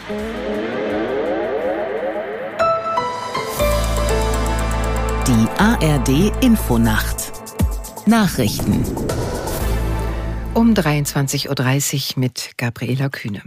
Die ARD-Infonacht. Nachrichten. Um 23.30 Uhr mit Gabriela Kühne.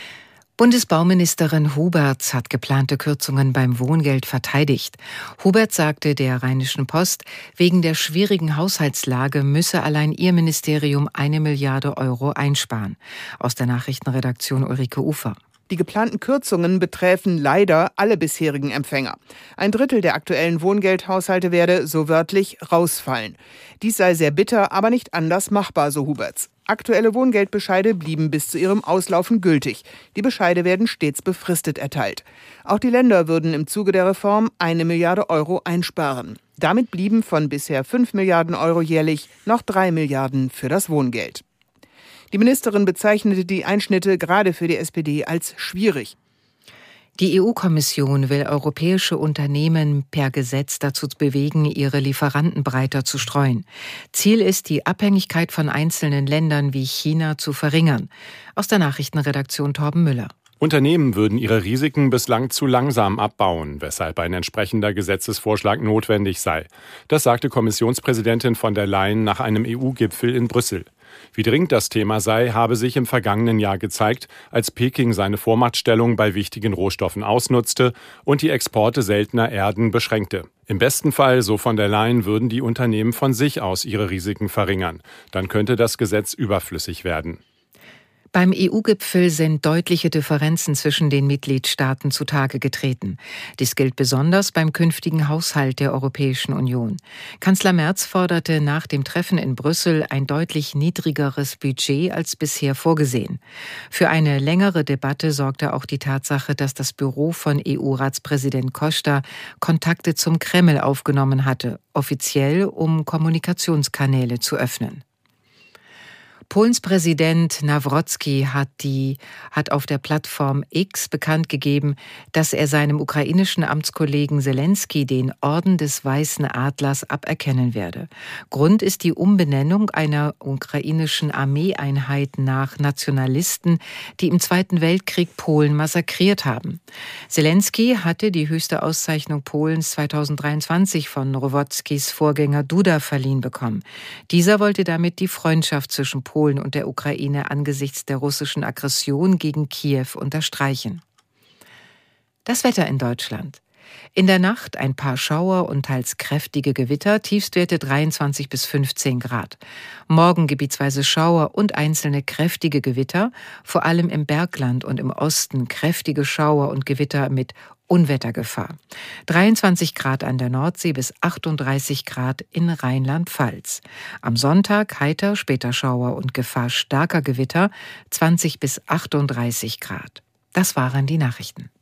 Bundesbauministerin Huberts hat geplante Kürzungen beim Wohngeld verteidigt. Huberts sagte der Rheinischen Post, wegen der schwierigen Haushaltslage müsse allein ihr Ministerium 1 Milliarde Euro einsparen. Aus der Nachrichtenredaktion Ulrike Ufer. Die geplanten Kürzungen beträfen leider alle bisherigen Empfänger. 1/3 der aktuellen Wohngeldhaushalte werde, so wörtlich, rausfallen. Dies sei sehr bitter, aber nicht anders machbar, so Huberts. Aktuelle Wohngeldbescheide blieben bis zu ihrem Auslaufen gültig. Die Bescheide werden stets befristet erteilt. Auch die Länder würden im Zuge der Reform 1 Milliarde Euro einsparen. Damit blieben von bisher 5 Milliarden Euro jährlich noch 3 Milliarden für das Wohngeld. Die Ministerin bezeichnete die Einschnitte gerade für die SPD als schwierig. Die EU-Kommission will europäische Unternehmen per Gesetz dazu bewegen, ihre Lieferanten breiter zu streuen. Ziel ist, die Abhängigkeit von einzelnen Ländern wie China zu verringern. Aus der Nachrichtenredaktion Torben Müller. Unternehmen würden ihre Risiken bislang zu langsam abbauen, weshalb ein entsprechender Gesetzesvorschlag notwendig sei. Das sagte Kommissionspräsidentin von der Leyen nach einem EU-Gipfel in Brüssel. Wie dringend das Thema sei, habe sich im vergangenen Jahr gezeigt, als Peking seine Vormachtstellung bei wichtigen Rohstoffen ausnutzte und die Exporte seltener Erden beschränkte. Im besten Fall, so von der Leyen, würden die Unternehmen von sich aus ihre Risiken verringern. Dann könnte das Gesetz überflüssig werden. Beim EU-Gipfel sind deutliche Differenzen zwischen den Mitgliedstaaten zutage getreten. Dies gilt besonders beim künftigen Haushalt der Europäischen Union. Kanzler Merz forderte nach dem Treffen in Brüssel ein deutlich niedrigeres Budget als bisher vorgesehen. Für eine längere Debatte sorgte auch die Tatsache, dass das Büro von EU-Ratspräsident Costa Kontakte zum Kreml aufgenommen hatte, offiziell um Kommunikationskanäle zu öffnen. Polens Präsident Nawrocki hat auf der Plattform X bekannt gegeben, dass er seinem ukrainischen Amtskollegen Selenskyj den Orden des Weißen Adlers aberkennen werde. Grund ist die Umbenennung einer ukrainischen Armeeeinheit nach Nationalisten, die im Zweiten Weltkrieg Polen massakriert haben. Selenskyj hatte die höchste Auszeichnung Polens 2023 von Nawrockis Vorgänger Duda verliehen bekommen. Dieser wollte damit die Freundschaft zwischen Polen und der Ukraine angesichts der russischen Aggression gegen Kiew unterstreichen. Das Wetter in Deutschland. In der Nacht ein paar Schauer und teils kräftige Gewitter, Tiefstwerte 23 bis 15 Grad. Morgen gebietsweise Schauer und einzelne kräftige Gewitter, vor allem im Bergland und im Osten kräftige Schauer und Gewitter mit Unwettergefahr. 23 Grad an der Nordsee bis 38 Grad in Rheinland-Pfalz. Am Sonntag heiter, später Schauer und Gefahr starker Gewitter, 20 bis 38 Grad. Das waren die Nachrichten.